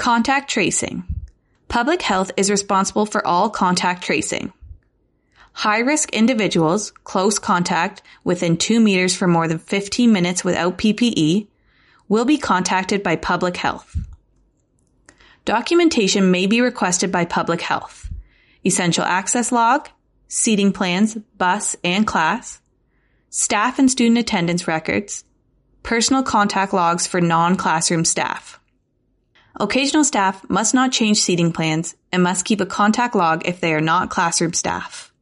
Contact tracing. Public health is responsible for all contact tracing. High-risk individuals, close contact within 2 meters for more than 15 minutes without PPE, will be contacted by public health. Documentation may be requested by public health. Essential access log, seating plans, bus and class, staff and student attendance records, personal contact logs for non-classroom staff. Occasional staff must not change seating plans and must keep a contact log if they are not classroom staff.